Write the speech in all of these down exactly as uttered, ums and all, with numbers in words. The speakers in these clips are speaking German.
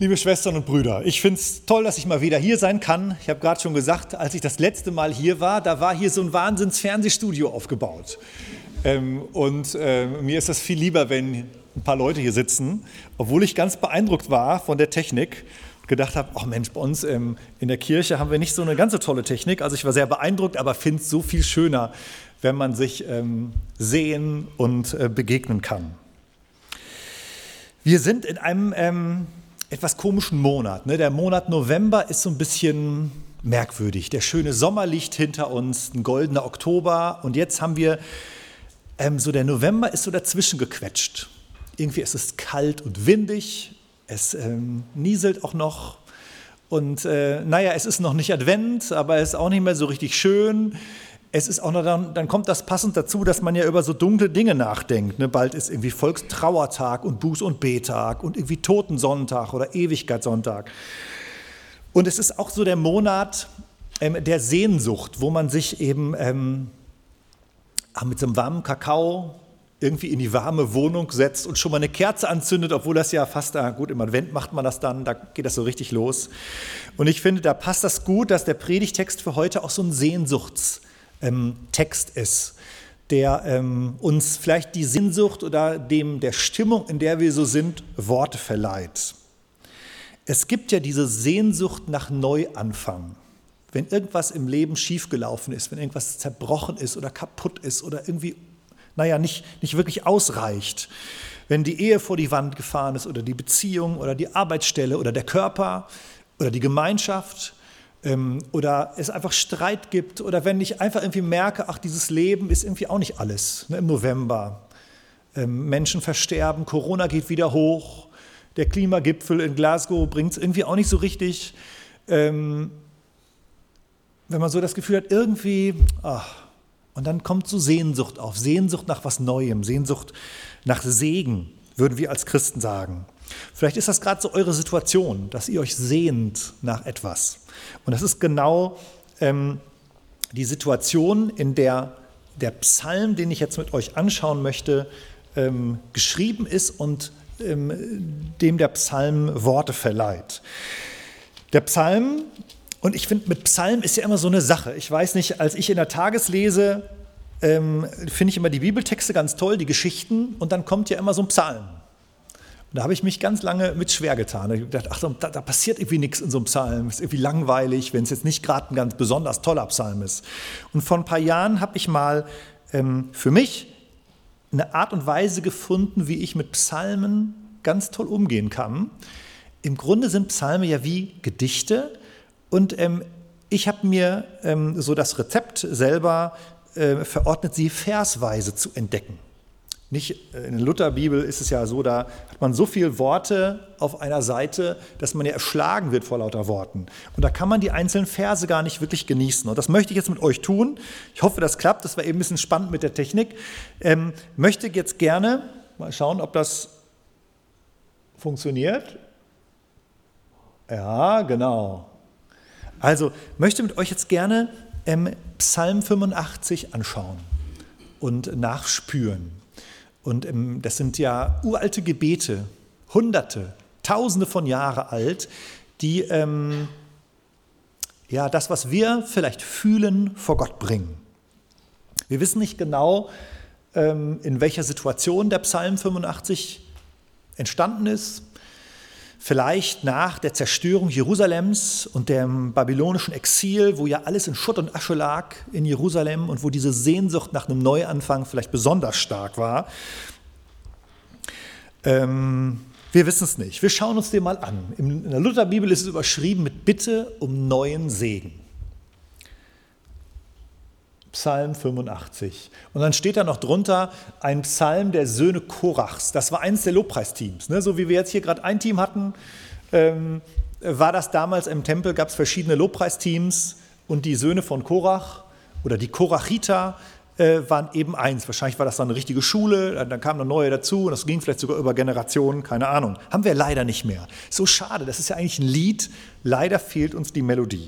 Liebe Schwestern und Brüder, ich finde es toll, dass ich mal wieder hier sein kann. Ich habe gerade schon gesagt, als ich das letzte Mal hier war, da war hier so ein Wahnsinns-Fernsehstudio aufgebaut. Ähm, und äh, mir ist das viel lieber, wenn ein paar Leute hier sitzen, obwohl ich ganz beeindruckt war von der Technik. Gedacht habe, ach Mensch, bei uns ähm, in der Kirche haben wir nicht so eine ganz so tolle Technik. Also ich war sehr beeindruckt, aber finde es so viel schöner, wenn man sich ähm, sehen und äh, begegnen kann. Wir sind in einem ähm, etwas komischen Monat. Ne? Der Monat November ist so ein bisschen merkwürdig. Der schöne Sommer liegt hinter uns, ein goldener Oktober. Und jetzt haben wir, ähm, so der November ist so dazwischen gequetscht. Irgendwie ist es kalt und windig. Es ähm, nieselt auch noch und äh, naja, es ist noch nicht Advent, aber es ist auch nicht mehr so richtig schön. Es ist auch noch dann, dann kommt das passend dazu, dass man ja über so dunkle Dinge nachdenkt. Ne? Bald ist irgendwie Volkstrauertag und Buß- und Betag und irgendwie Totensonntag oder Ewigkeitssonntag. Und es ist auch so der Monat ähm, der Sehnsucht, wo man sich eben ähm, mit so einem warmen Kakao irgendwie in die warme Wohnung setzt und schon mal eine Kerze anzündet, obwohl das ja fast, ah, gut, im Advent macht man das dann, da geht das so richtig los. Und ich finde, da passt das gut, dass der Predigtext für heute auch so ein Sehnsuchtstext ist, der ähm, uns vielleicht die Sehnsucht oder dem der Stimmung, in der wir so sind, Worte verleiht. Es gibt ja diese Sehnsucht nach Neuanfang. Wenn irgendwas im Leben schiefgelaufen ist, wenn irgendwas zerbrochen ist oder kaputt ist oder irgendwie naja, nicht, nicht wirklich ausreicht. Wenn die Ehe vor die Wand gefahren ist oder die Beziehung oder die Arbeitsstelle oder der Körper oder die Gemeinschaft ähm, oder es einfach Streit gibt oder wenn ich einfach irgendwie merke, ach, dieses Leben ist irgendwie auch nicht alles, ne, im November. Ähm, Menschen versterben, Corona geht wieder hoch, der Klimagipfel in Glasgow bringt es irgendwie auch nicht so richtig. Ähm, wenn man so das Gefühl hat, irgendwie, ach, und dann kommt so Sehnsucht auf, Sehnsucht nach was Neuem, Sehnsucht nach Segen, würden wir als Christen sagen. Vielleicht ist das gerade so eure Situation, dass ihr euch sehnt nach etwas. Und das ist genau ähm, die Situation, in der der Psalm, den ich jetzt mit euch anschauen möchte, ähm, geschrieben ist und ähm, dem der Psalm Worte verleiht. Der Psalm, und ich finde, mit Psalm ist ja immer so eine Sache. Ich weiß nicht, als ich in der Tageslese, ähm, finde ich immer die Bibeltexte ganz toll, die Geschichten, und dann kommt ja immer so ein Psalm. Und da habe ich mich ganz lange mit schwer getan. Da habe ich gedacht, ach, da, da passiert irgendwie nichts in so einem Psalm. Ist irgendwie langweilig, wenn es jetzt nicht gerade ein ganz besonders toller Psalm ist. Und vor ein paar Jahren habe ich mal ähm, für mich eine Art und Weise gefunden, wie ich mit Psalmen ganz toll umgehen kann. Im Grunde sind Psalme ja wie Gedichte. Und ähm, ich habe mir ähm, so das Rezept selber äh, verordnet, sie versweise zu entdecken. Nicht, in der Lutherbibel ist es ja so, da hat man so viele Worte auf einer Seite, dass man ja erschlagen wird vor lauter Worten. Und da kann man die einzelnen Verse gar nicht wirklich genießen. Und das möchte ich jetzt mit euch tun. Ich hoffe, das klappt. Das war eben ein bisschen spannend mit der Technik. Ähm, möchte jetzt gerne mal schauen, ob das funktioniert. Ja, genau. Also möchte mit euch jetzt gerne ähm, Psalm fünfundachtzig anschauen und nachspüren. Und ähm, das sind ja uralte Gebete, Hunderte, Tausende von Jahren alt, die ähm, ja das, was wir vielleicht fühlen, vor Gott bringen. Wir wissen nicht genau, ähm, in welcher Situation der Psalm fünfundachtzig entstanden ist. Vielleicht nach der Zerstörung Jerusalems und dem babylonischen Exil, wo ja alles in Schutt und Asche lag in Jerusalem und wo diese Sehnsucht nach einem Neuanfang vielleicht besonders stark war. Ähm, wir wissen es nicht. Wir schauen uns den mal an. In der Lutherbibel ist es überschrieben mit Bitte um neuen Segen. Psalm fünfundachtzig. Und dann steht da noch drunter ein Psalm der Söhne Korachs. Das war eines der Lobpreisteams. Ne? So wie wir jetzt hier gerade ein Team hatten, ähm, war das damals im Tempel, gab es verschiedene Lobpreisteams und die Söhne von Korach oder die Korachiter äh, waren eben eins. Wahrscheinlich war das dann eine richtige Schule, dann kamen noch neue dazu und das ging vielleicht sogar über Generationen, keine Ahnung. Haben wir leider nicht mehr. So schade, das ist ja eigentlich ein Lied. Leider fehlt uns die Melodie.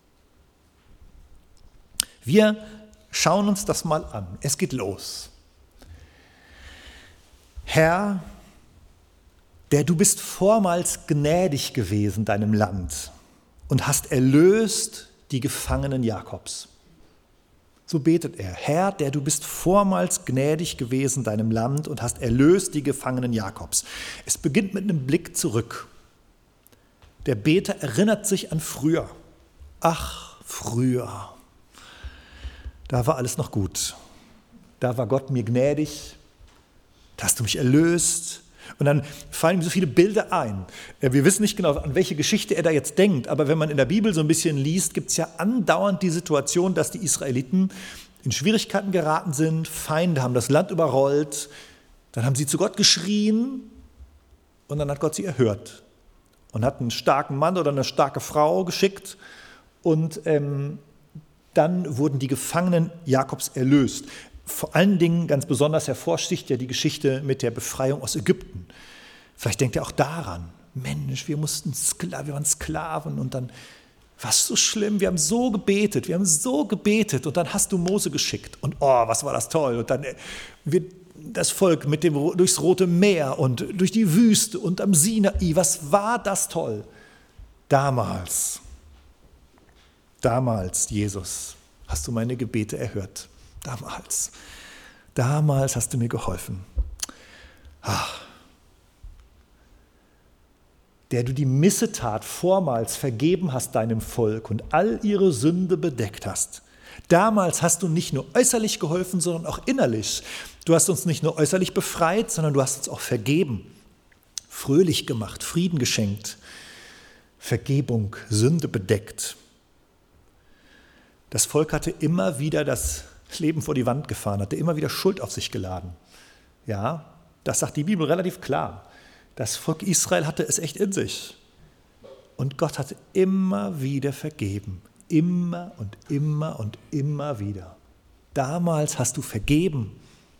Wir schauen uns das mal an. Es geht los. Herr, Der du bist vormals gnädig gewesen deinem Land und hast erlöst die Gefangenen Jakobs. So betet er, Herr, der du bist vormals gnädig gewesen deinem Land und hast erlöst die Gefangenen Jakobs. Es beginnt mit einem Blick zurück. Der Beter erinnert sich an früher. Ach, früher. Da war alles noch gut. Da war Gott mir gnädig. Da hast du mich erlöst. Und dann fallen ihm so viele Bilder ein. Wir wissen nicht genau, an welche Geschichte er da jetzt denkt, aber wenn man in der Bibel so ein bisschen liest, gibt es ja andauernd die Situation, dass die Israeliten in Schwierigkeiten geraten sind, Feinde haben das Land überrollt, dann haben sie zu Gott geschrien und dann hat Gott sie erhört und hat einen starken Mann oder eine starke Frau geschickt und ähm, dann wurden die Gefangenen Jakobs erlöst. Vor allen Dingen ganz besonders hervorsticht ja die Geschichte mit der Befreiung aus Ägypten. Vielleicht denkt ihr auch daran, Mensch, wir mussten Skla- wir waren Sklaven und dann war es so schlimm, wir haben so gebetet, wir haben so gebetet und dann hast du Mose geschickt und oh, was war das toll und dann wird das Volk mit dem, durchs Rote Meer und durch die Wüste und am Sinai, was war das toll? Damals, damals, Jesus, hast du meine Gebete erhört. Damals, damals hast du mir geholfen. Ach. Der du die Missetat vormals vergeben hast deinem Volk und all ihre Sünde bedeckt hast. Damals hast du nicht nur äußerlich geholfen, sondern auch innerlich. Du hast uns nicht nur äußerlich befreit, sondern du hast uns auch vergeben, fröhlich gemacht, Frieden geschenkt, Vergebung, Sünde bedeckt. Das Volk hatte immer wieder das Leben vor die Wand gefahren, hatte immer wieder Schuld auf sich geladen. Ja, das sagt die Bibel relativ klar. Das Volk Israel hatte es echt in sich. Und Gott hatte immer wieder vergeben. Immer und immer und immer wieder. Damals hast du vergeben.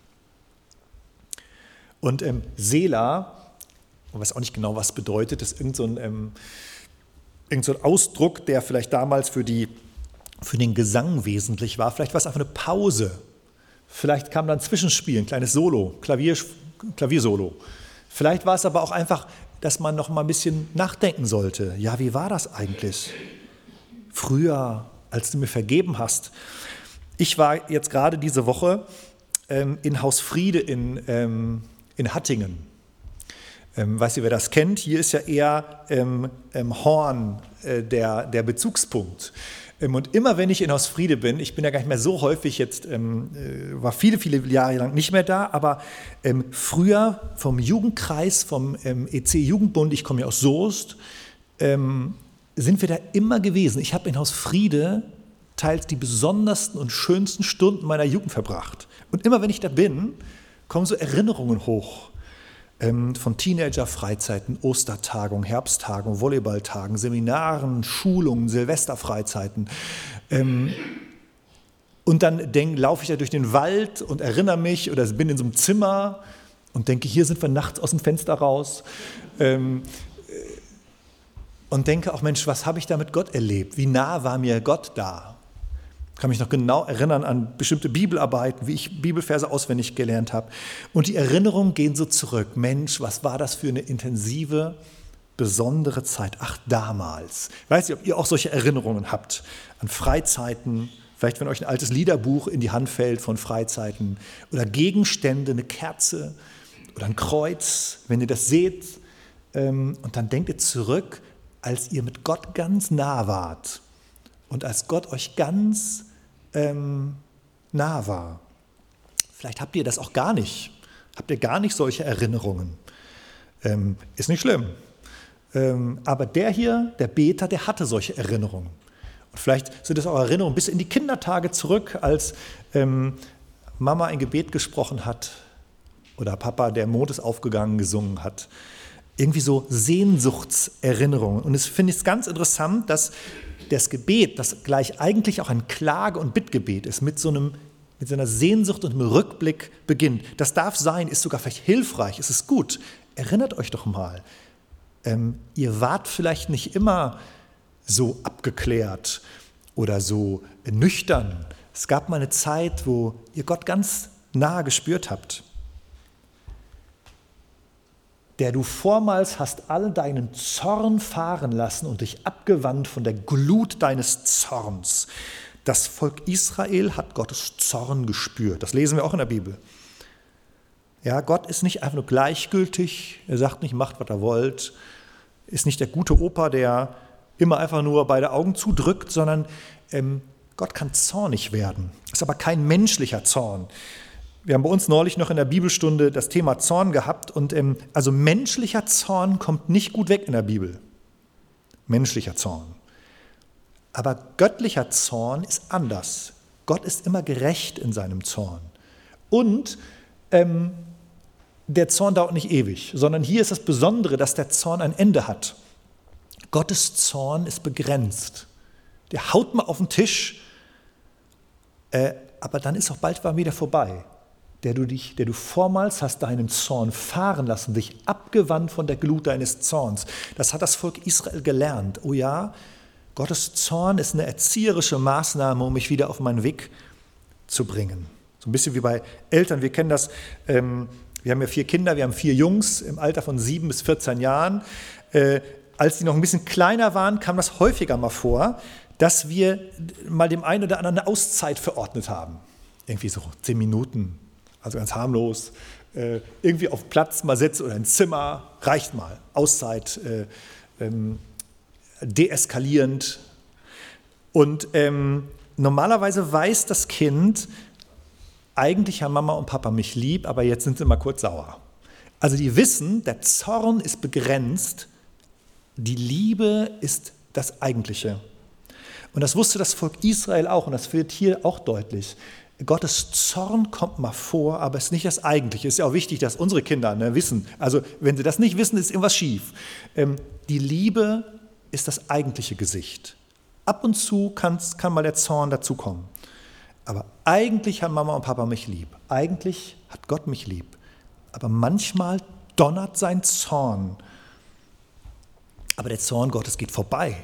Und ähm, Sela, ich weiß auch nicht genau, was bedeutet, das ist irgend so ein, ähm, irgend so ein Ausdruck, der vielleicht damals für die für den Gesang wesentlich war. Vielleicht war es einfach eine Pause. Vielleicht kam dann ein Zwischenspiel, ein kleines Solo, Klavier, Klaviersolo. Vielleicht war es aber auch einfach, dass man noch mal ein bisschen nachdenken sollte. Ja, wie war das eigentlich? Früher, als du mir vergeben hast. Ich war jetzt gerade diese Woche ähm, in Haus Friede in, ähm, in Hattingen. Ähm, weißt du, wer das kennt? Hier ist ja eher ähm, ähm, Horn äh, der, der Bezugspunkt. Und immer wenn ich in Haus Friede bin, ich bin ja gar nicht mehr so häufig jetzt, ähm, war viele, viele Jahre lang nicht mehr da, aber ähm, früher vom Jugendkreis, vom ähm, E C Jugendbund, ich komme ja aus Soest, ähm, sind wir da immer gewesen. Ich habe in Haus Friede teils die besondersten und schönsten Stunden meiner Jugend verbracht. Und immer wenn ich da bin, kommen so Erinnerungen hoch. Von Teenager-Freizeiten, Ostertagungen, Herbsttagungen, Volleyballtagen, Seminaren, Schulungen, Silvesterfreizeiten. Und dann denk, laufe ich da durch den Wald und erinnere mich oder bin in so einem Zimmer und denke, hier sind wir nachts aus dem Fenster raus. Und denke auch, Mensch, was habe ich da mit Gott erlebt? Wie nah war mir Gott da? Ich kann mich noch genau erinnern an bestimmte Bibelarbeiten, wie ich Bibelverse auswendig gelernt habe. Und die Erinnerungen gehen so zurück. Mensch, was war das für eine intensive, besondere Zeit? Ach, damals. Ich weiß nicht, ob ihr auch solche Erinnerungen habt an Freizeiten, vielleicht wenn euch ein altes Liederbuch in die Hand fällt von Freizeiten oder Gegenstände, eine Kerze oder ein Kreuz, wenn ihr das seht. Und dann denkt ihr zurück, als ihr mit Gott ganz nah wart. Und als Gott euch ganz ähm, nah war. Vielleicht habt ihr das auch gar nicht. Habt ihr gar nicht solche Erinnerungen. Ähm, ist nicht schlimm. Ähm, aber der hier, der Beter, der hatte solche Erinnerungen. Und vielleicht sind es auch Erinnerungen bis in die Kindertage zurück, als ähm, Mama ein Gebet gesprochen hat oder Papa, der Mond ist aufgegangen, gesungen hat. Irgendwie so Sehnsuchtserinnerungen. Und es finde ich ganz interessant, dass das Gebet, das gleich eigentlich auch ein Klage- und Bittgebet ist, mit so, einem, mit so einer Sehnsucht und einem Rückblick beginnt. Das darf sein, ist sogar vielleicht hilfreich, es ist gut. Erinnert euch doch mal, ähm, ihr wart vielleicht nicht immer so abgeklärt oder so nüchtern. Es gab mal eine Zeit, wo ihr Gott ganz nah gespürt habt. der du vormals hast all deinen Zorn fahren lassen und dich abgewandt von der Glut deines Zorns. Das Volk Israel hat Gottes Zorn gespürt. Das lesen wir auch in der Bibel. Ja, Gott ist nicht einfach nur gleichgültig. Er sagt nicht, macht, was ihr wollt. Ist nicht der gute Opa, der immer einfach nur beide Augen zudrückt, sondern ähm, Gott kann zornig werden. Ist aber kein menschlicher Zorn. Wir haben bei uns neulich noch in der Bibelstunde das Thema Zorn gehabt. Und ähm, also menschlicher Zorn kommt nicht gut weg in der Bibel. Menschlicher Zorn. Aber göttlicher Zorn ist anders. Gott ist immer gerecht in seinem Zorn. Und ähm, der Zorn dauert nicht ewig, sondern hier ist das Besondere, dass der Zorn ein Ende hat. Gottes Zorn ist begrenzt. Der haut mal auf den Tisch, äh, aber dann ist auch bald wieder vorbei. Der du, dich, der du vormals hast deinen Zorn fahren lassen, dich abgewandt von der Glut deines Zorns. Das hat das Volk Israel gelernt. Oh ja, Gottes Zorn ist eine erzieherische Maßnahme, um mich wieder auf meinen Weg zu bringen. So ein bisschen wie bei Eltern. Wir kennen das, ähm, wir haben ja vier Kinder, wir haben vier Jungs im Alter von sieben bis vierzehn Jahren. Äh, als die noch ein bisschen kleiner waren, kam das häufiger mal vor, dass wir mal dem einen oder anderen eine Auszeit verordnet haben. Irgendwie so zehn Minuten, also ganz harmlos. Äh, irgendwie auf Platz mal sitzen oder ein Zimmer, reicht mal. Auszeit, äh, ähm, deeskalierend. Und ähm, normalerweise weiß das Kind, eigentlich haben Mama und Papa mich lieb, aber jetzt sind sie mal kurz sauer. Also die wissen, der Zorn ist begrenzt, die Liebe ist das Eigentliche. Und das wusste das Volk Israel auch und das wird hier auch deutlich. Gottes Zorn kommt mal vor, aber es ist nicht das Eigentliche. Es ist ja auch wichtig, dass unsere Kinder ne, wissen. Also wenn sie das nicht wissen, ist irgendwas schief. Ähm, die Liebe ist das eigentliche Gesicht. Ab und zu kann mal der Zorn dazukommen. Aber eigentlich haben Mama und Papa mich lieb. Eigentlich hat Gott mich lieb. Aber manchmal donnert sein Zorn. Aber der Zorn Gottes geht vorbei.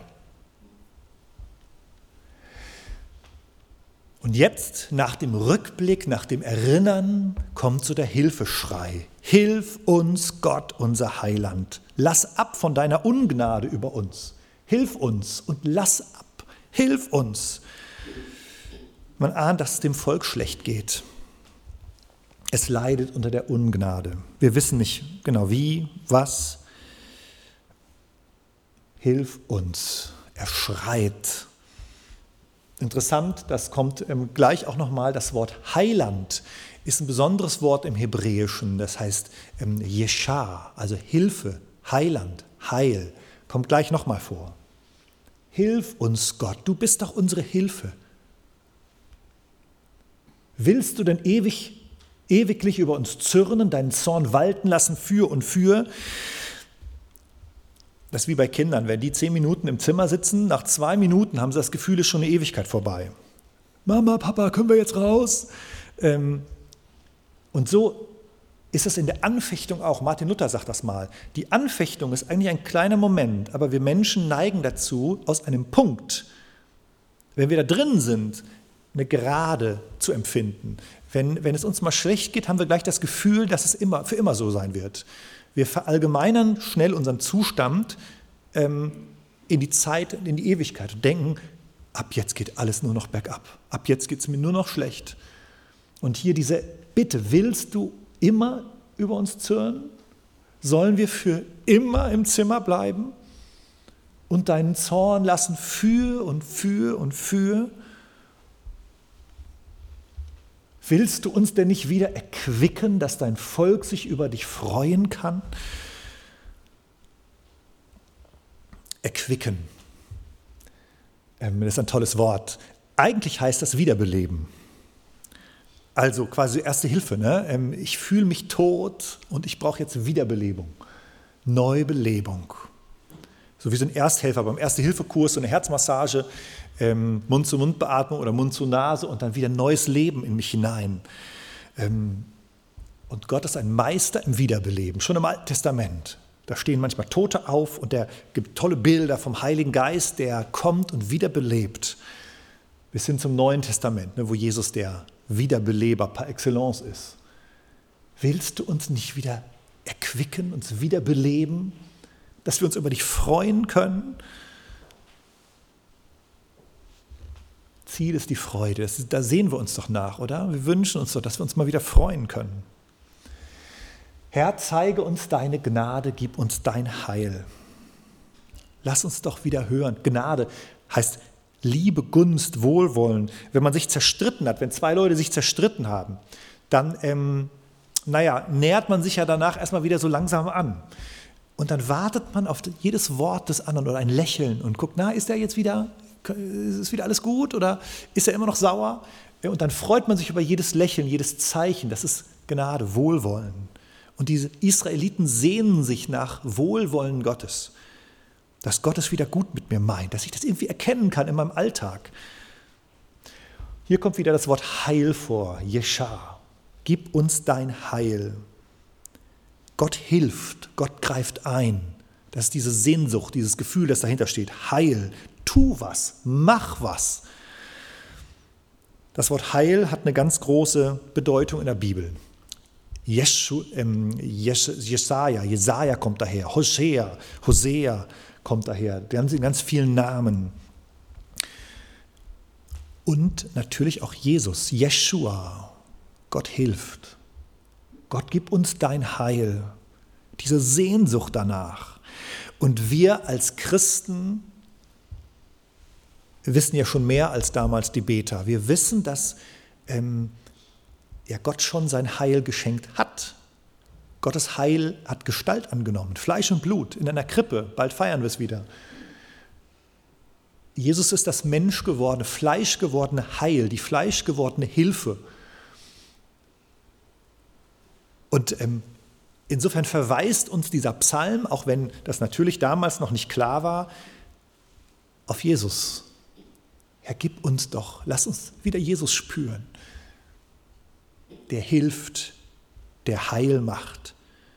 Und jetzt, nach dem Rückblick, nach dem Erinnern, kommt so der Hilfeschrei. Hilf uns, Gott, unser Heiland. Lass ab von deiner Ungnade über uns. Hilf uns und lass ab. Hilf uns. Man ahnt, dass es dem Volk schlecht geht. Es leidet unter der Ungnade. Wir wissen nicht genau wie, was. Hilf uns. Er schreit. Interessant, das kommt ähm, gleich auch nochmal, das Wort Heiland ist ein besonderes Wort im Hebräischen, das heißt ähm, Yeshar, also Hilfe, Heiland, Heil, kommt gleich nochmal vor. Hilf uns, Gott, du bist doch unsere Hilfe. Willst du denn ewig, ewiglich über uns zürnen, deinen Zorn walten lassen für und für? Das ist wie bei Kindern, wenn die zehn Minuten im Zimmer sitzen, nach zwei Minuten haben sie das Gefühl, es ist schon eine Ewigkeit vorbei. Mama, Papa, können wir jetzt raus? Ähm, und so ist es in der Anfechtung auch. Martin Luther sagt das mal. Die Anfechtung ist eigentlich ein kleiner Moment, aber wir Menschen neigen dazu, aus einem Punkt, wenn wir da drin sind, eine Gerade zu empfinden. Wenn, wenn es uns mal schlecht geht, haben wir gleich das Gefühl, dass es immer, für immer so sein wird. Wir verallgemeinern schnell unseren Zustand ähm, in die Zeit, in die Ewigkeit und denken, ab jetzt geht alles nur noch bergab. Ab jetzt geht es mir nur noch schlecht. Und hier diese Bitte, willst du immer über uns zürnen? Sollen wir für immer im Zimmer bleiben und deinen Zorn lassen für und für und für? Willst du uns denn nicht wieder erquicken, dass dein Volk sich über dich freuen kann? Erquicken. Das ist ein tolles Wort. Eigentlich heißt das Wiederbeleben. Also quasi erste Hilfe. Ne? Ich fühle mich tot und ich brauche jetzt Wiederbelebung. Neubelebung. So wie so ein Ersthelfer beim Erste-Hilfe-Kurs, so eine Herzmassage, ähm, Mund-zu-Mund-Beatmung oder Mund-zu-Nase und dann wieder neues Leben in mich hinein. Ähm, und Gott ist ein Meister im Wiederbeleben, schon im Alten Testament. Da stehen manchmal Tote auf und er gibt tolle Bilder vom Heiligen Geist, der kommt und wiederbelebt. Bis hin zum Neuen Testament, ne, wo Jesus der Wiederbeleber par excellence ist. Willst du uns nicht wieder erquicken, uns wiederbeleben, dass wir uns über dich freuen können. Ziel ist die Freude. Das ist, da sehen wir uns doch nach, oder? Wir wünschen uns doch, dass wir uns mal wieder freuen können. Herr, zeige uns deine Gnade, gib uns dein Heil. Lass uns doch wieder hören. Gnade heißt Liebe, Gunst, Wohlwollen. Wenn man sich zerstritten hat, wenn zwei Leute sich zerstritten haben, dann, ähm, naja, nähert man sich ja danach erstmal wieder so langsam an. Und dann wartet man auf jedes Wort des anderen oder ein Lächeln und guckt, na, ist er jetzt wieder, ist wieder alles gut oder ist er immer noch sauer? Und dann freut man sich über jedes Lächeln, jedes Zeichen. Das ist Gnade, Wohlwollen. Und diese Israeliten sehnen sich nach Wohlwollen Gottes. Dass Gott es wieder gut mit mir meint, dass ich das irgendwie erkennen kann in meinem Alltag. Hier kommt wieder das Wort Heil vor, Jescha. Gib uns dein Heil. Gott hilft, Gott greift ein. Das ist diese Sehnsucht, dieses Gefühl, das dahinter steht. Heil, tu was, mach was. Das Wort Heil hat eine ganz große Bedeutung in der Bibel. Jeschu, ähm, Jes, Jesaja, Jesaja kommt daher, Hosea, Hosea kommt daher. Die haben sie in ganz vielen Namen. Und natürlich auch Jesus, Jeschua. Gott hilft. Gott gib uns dein Heil. Diese Sehnsucht danach. Und wir als Christen wissen ja schon mehr als damals die Beter. Wir wissen, dass ähm, ja, Gott schon sein Heil geschenkt hat. Gottes Heil hat Gestalt angenommen, Fleisch und Blut in einer Krippe, bald feiern wir es wieder. Jesus ist das menschgewordene, fleischgewordene Heil, die fleischgewordene Hilfe. Und ähm, insofern verweist uns dieser Psalm, auch wenn das natürlich damals noch nicht klar war, auf Jesus. Herr, gib uns doch, lass uns wieder Jesus spüren. Der hilft, der Heil macht.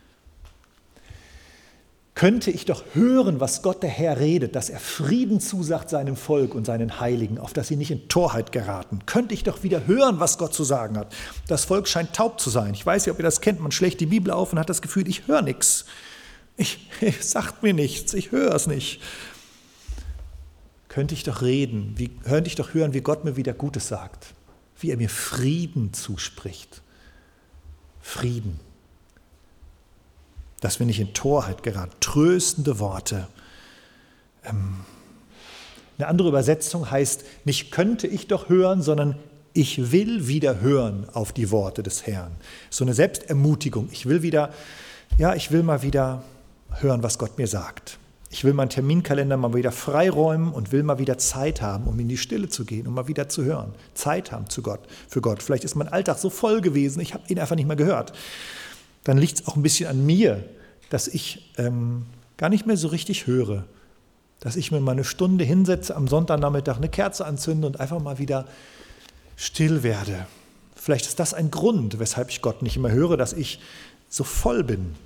Könnte ich doch hören, was Gott der Herr redet, dass er Frieden zusagt seinem Volk und seinen Heiligen, auf dass sie nicht in Torheit geraten. Könnte ich doch wieder hören, was Gott zu sagen hat. Das Volk scheint taub zu sein. Ich weiß nicht, ob ihr das kennt. Man schlägt die Bibel auf und hat das Gefühl, ich höre nichts. Ich, ich sagt mir nichts, ich höre es nicht. Könnte ich doch reden, wie, könnte ich doch hören, wie Gott mir wieder Gutes sagt, wie er mir Frieden zuspricht. Frieden. Dass wir nicht in Torheit geraten. Tröstende Worte. Ähm, eine andere Übersetzung heißt, nicht könnte ich doch hören, sondern ich will wieder hören auf die Worte des Herrn. So eine Selbstermutigung. Ich will wieder, ja, ich will mal wieder hören, was Gott mir sagt. Ich will meinen Terminkalender mal wieder freiräumen und will mal wieder Zeit haben, um in die Stille zu gehen, um mal wieder zu hören. Zeit haben zu Gott, für Gott. Vielleicht ist mein Alltag so voll gewesen, ich habe ihn einfach nicht mehr gehört. Dann liegt es auch ein bisschen an mir, dass ich ähm, gar nicht mehr so richtig höre. Dass ich mir mal eine Stunde hinsetze, am Sonntagnachmittag eine Kerze anzünde und einfach mal wieder still werde. Vielleicht ist das ein Grund, weshalb ich Gott nicht mehr höre, dass ich so voll bin.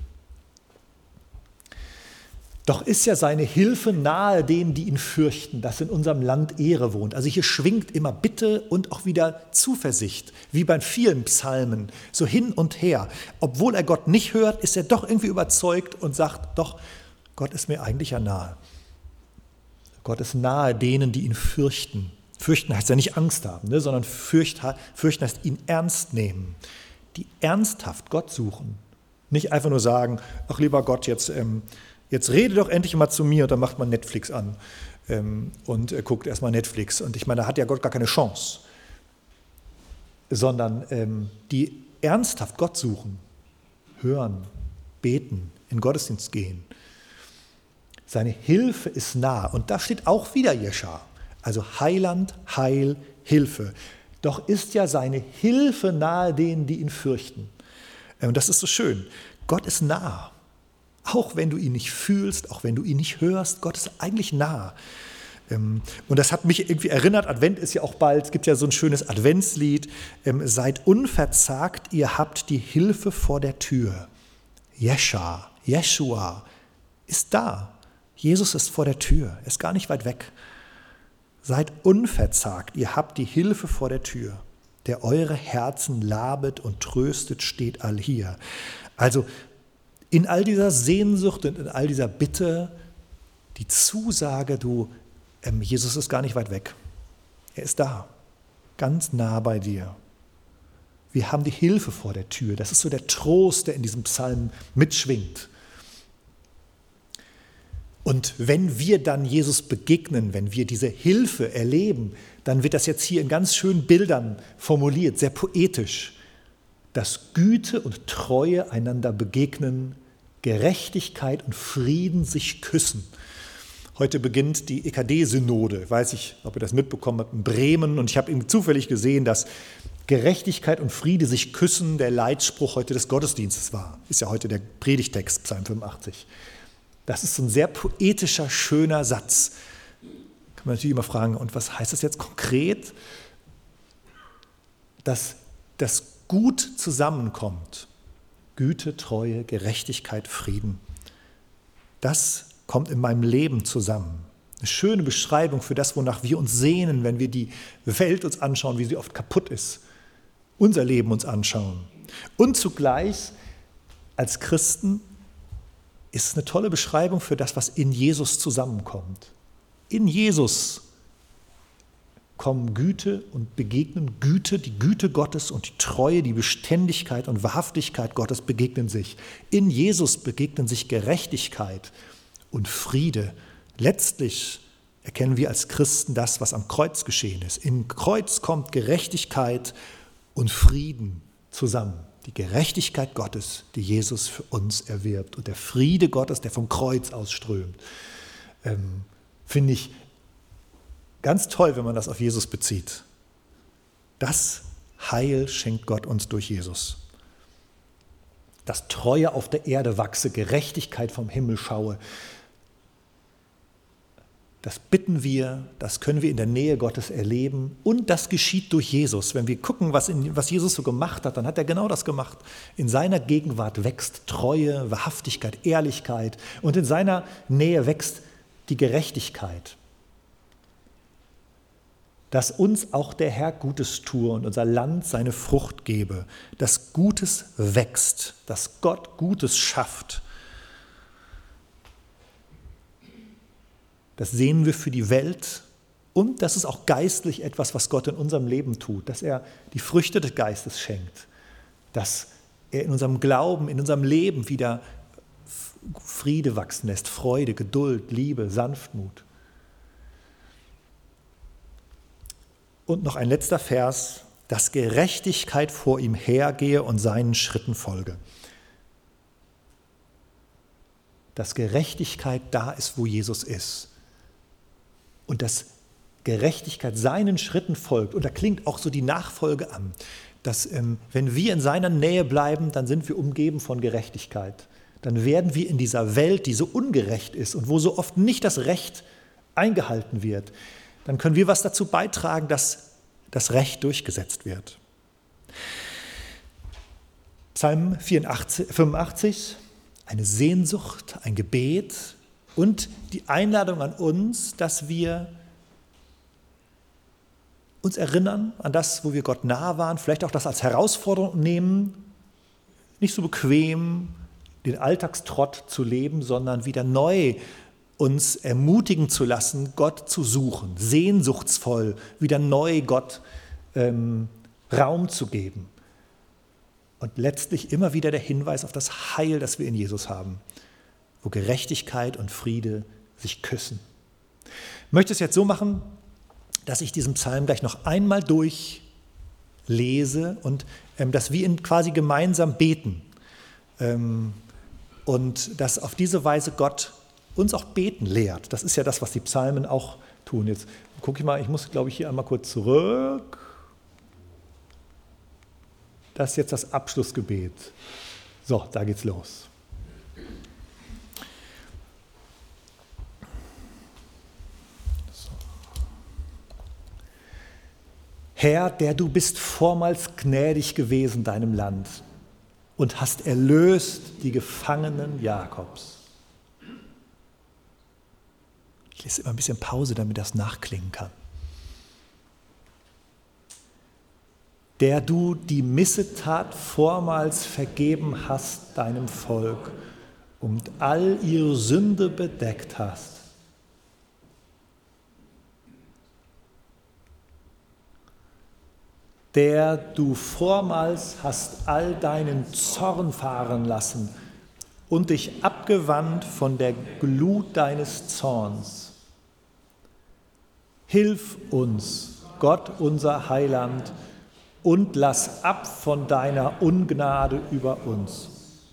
Doch ist ja seine Hilfe nahe denen, die ihn fürchten, dass in unserem Land Ehre wohnt. Also hier schwingt immer Bitte und auch wieder Zuversicht, wie bei vielen Psalmen, so hin und her. Obwohl er Gott nicht hört, ist er doch irgendwie überzeugt und sagt, doch, Gott ist mir eigentlich ja nahe. Gott ist nahe denen, die ihn fürchten. Fürchten heißt ja nicht Angst haben, ne, sondern fürcht, fürchten heißt ihn ernst nehmen. Die ernsthaft Gott suchen. Nicht einfach nur sagen, ach lieber Gott, jetzt... Ähm, Jetzt rede doch endlich mal zu mir und dann macht man Netflix an ähm, und äh, guckt erstmal Netflix. Und ich meine, da hat ja Gott gar keine Chance. Sondern ähm, die ernsthaft Gott suchen, hören, beten, in Gottesdienst gehen. Seine Hilfe ist nah. Und da steht auch wieder Jescha. Also Heiland, Heil, Hilfe. Doch ist ja seine Hilfe nahe denen, die ihn fürchten. Und das ist so schön. Gott ist nah. Auch wenn du ihn nicht fühlst, auch wenn du ihn nicht hörst, Gott ist eigentlich nah. Und das hat mich irgendwie erinnert, Advent ist ja auch bald, es gibt ja so ein schönes Adventslied, seid unverzagt, ihr habt die Hilfe vor der Tür. Jescha, Jeschua ist da. Jesus ist vor der Tür, er ist gar nicht weit weg. Seid unverzagt, ihr habt die Hilfe vor der Tür. Der eure Herzen labet und tröstet, steht all hier. Also In all dieser Sehnsucht und in all dieser Bitte die Zusage, du, ähm, Jesus ist gar nicht weit weg. Er ist da, ganz nah bei dir. Wir haben die Hilfe vor der Tür. Das ist so der Trost, der in diesem Psalm mitschwingt. Und wenn wir dann Jesus begegnen, wenn wir diese Hilfe erleben, dann wird das jetzt hier in ganz schönen Bildern formuliert, sehr poetisch, dass Güte und Treue einander begegnen, Gerechtigkeit und Frieden sich küssen. Heute beginnt die E K D-Synode, ich weiß nicht, ob ihr das mitbekommen habt, in Bremen, und ich habe eben zufällig gesehen, dass Gerechtigkeit und Friede sich küssen der Leitspruch heute des Gottesdienstes war. Ist ja heute der Predigtext, Psalm fünfundachtzig. Das ist so ein sehr poetischer, schöner Satz. Kann man natürlich immer fragen, und was heißt das jetzt konkret? Dass das gut zusammenkommt. Güte, Treue, Gerechtigkeit, Frieden. Das kommt in meinem Leben zusammen. Eine schöne Beschreibung für das, wonach wir uns sehnen, wenn wir die Welt uns anschauen, wie sie oft kaputt ist. Unser Leben uns anschauen. Und zugleich als Christen ist es eine tolle Beschreibung für das, was in Jesus zusammenkommt. In Jesus kommen Güte und begegnen Güte, die Güte Gottes und die Treue, die Beständigkeit und Wahrhaftigkeit Gottes begegnen sich. In Jesus begegnen sich Gerechtigkeit und Friede. Letztlich erkennen wir als Christen das, was am Kreuz geschehen ist. Im Kreuz kommt Gerechtigkeit und Frieden zusammen. Die Gerechtigkeit Gottes, die Jesus für uns erwirbt, und der Friede Gottes, der vom Kreuz ausströmt. Ähm, finde ich ganz toll, wenn man das auf Jesus bezieht. Das Heil schenkt Gott uns durch Jesus. Dass Treue auf der Erde wachse, Gerechtigkeit vom Himmel schaue. Das bitten wir, das können wir in der Nähe Gottes erleben, und das geschieht durch Jesus. Wenn wir gucken, was, in, was Jesus so gemacht hat, dann hat er genau das gemacht. In seiner Gegenwart wächst Treue, Wahrhaftigkeit, Ehrlichkeit, und in seiner Nähe wächst die Gerechtigkeit. Dass uns auch der Herr Gutes tue und unser Land seine Frucht gebe, dass Gutes wächst, dass Gott Gutes schafft. Das sehen wir für die Welt, und das ist auch geistlich etwas, was Gott in unserem Leben tut, dass er die Früchte des Geistes schenkt, dass er in unserem Glauben, in unserem Leben wieder Friede wachsen lässt, Freude, Geduld, Liebe, Sanftmut. Und noch ein letzter Vers, dass Gerechtigkeit vor ihm hergehe und seinen Schritten folge. Dass Gerechtigkeit da ist, wo Jesus ist. Und dass Gerechtigkeit seinen Schritten folgt. Und da klingt auch so die Nachfolge an, dass ähm, wenn wir in seiner Nähe bleiben, dann sind wir umgeben von Gerechtigkeit. Dann werden wir in dieser Welt, die so ungerecht ist und wo so oft nicht das Recht eingehalten wird, dann können wir was dazu beitragen, dass das Recht durchgesetzt wird. Psalm vierundachtzig, fünfundachtzig, eine Sehnsucht, ein Gebet und die Einladung an uns, dass wir uns erinnern an das, wo wir Gott nahe waren, vielleicht auch das als Herausforderung nehmen, nicht so bequem den Alltagstrott zu leben, sondern wieder neu uns ermutigen zu lassen, Gott zu suchen, sehnsuchtsvoll wieder neu Gott ähm, Raum zu geben. Und letztlich immer wieder der Hinweis auf das Heil, das wir in Jesus haben, wo Gerechtigkeit und Friede sich küssen. Ich möchte es jetzt so machen, dass ich diesen Psalm gleich noch einmal durchlese und ähm, dass wir ihn quasi gemeinsam beten. Ähm, und dass auf diese Weise Gott uns auch beten lehrt. Das ist ja das, was die Psalmen auch tun. Jetzt gucke ich mal, ich muss, glaube ich, hier einmal kurz zurück. Das ist jetzt das Abschlussgebet. So, da geht's los. So. Herr, der du bist vormals gnädig gewesen deinem Land und hast erlöst die Gefangenen Jakobs. Ich lese immer ein bisschen Pause, damit das nachklingen kann. Der du die Missetat vormals vergeben hast deinem Volk und all ihre Sünde bedeckt hast. Der du vormals hast all deinen Zorn fahren lassen und dich abgewandt von der Glut deines Zorns. Hilf uns, Gott unser Heiland, und lass ab von deiner Ungnade über uns.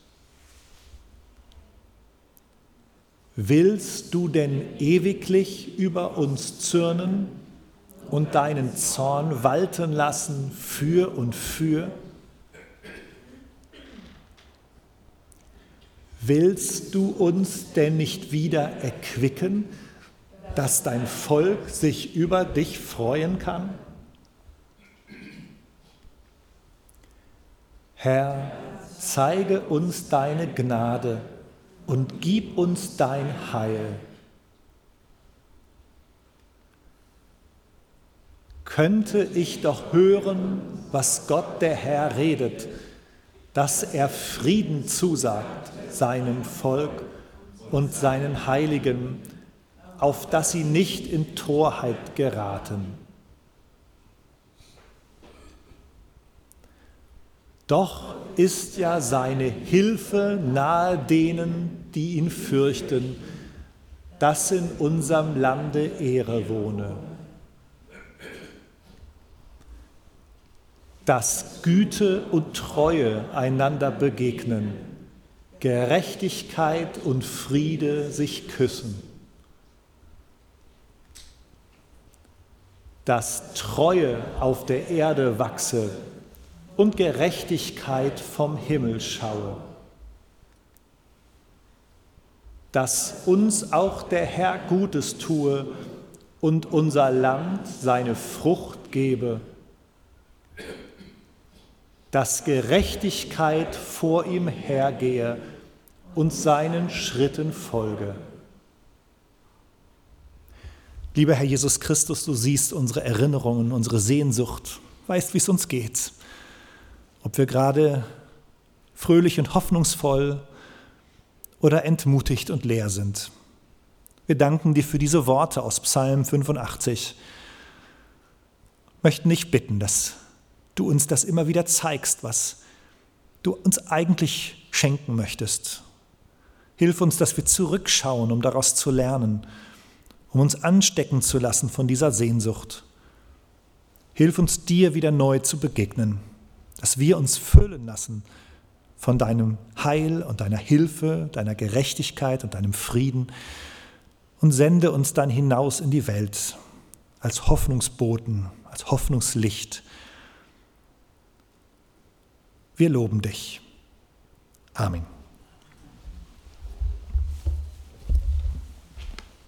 Willst du denn ewiglich über uns zürnen und deinen Zorn walten lassen für und für? Willst du uns denn nicht wieder erquicken, dass dein Volk sich über dich freuen kann? Herr, zeige uns deine Gnade und gib uns dein Heil. Könnte ich doch hören, was Gott der Herr redet, dass er Frieden zusagt seinem Volk und seinen Heiligen, auf dass sie nicht in Torheit geraten. Doch ist ja seine Hilfe nahe denen, die ihn fürchten, dass in unserem Lande Ehre wohne. Dass Güte und Treue einander begegnen, Gerechtigkeit und Friede sich küssen. Dass Treue auf der Erde wachse und Gerechtigkeit vom Himmel schaue. Dass uns auch der Herr Gutes tue und unser Land seine Frucht gebe. Dass Gerechtigkeit vor ihm hergehe und seinen Schritten folge. Lieber Herr Jesus Christus, du siehst unsere Erinnerungen, unsere Sehnsucht, weißt, wie es uns geht. Ob wir gerade fröhlich und hoffnungsvoll oder entmutigt und leer sind. Wir danken dir für diese Worte aus Psalm fünfundachtzig. Möchten dich bitten, dass du uns das immer wieder zeigst, was du uns eigentlich schenken möchtest. Hilf uns, dass wir zurückschauen, um daraus zu lernen, um uns anstecken zu lassen von dieser Sehnsucht. Hilf uns, dir wieder neu zu begegnen, dass wir uns füllen lassen von deinem Heil und deiner Hilfe, deiner Gerechtigkeit und deinem Frieden und sende uns dann hinaus in die Welt als Hoffnungsboten, als Hoffnungslicht. Wir loben dich. Amen.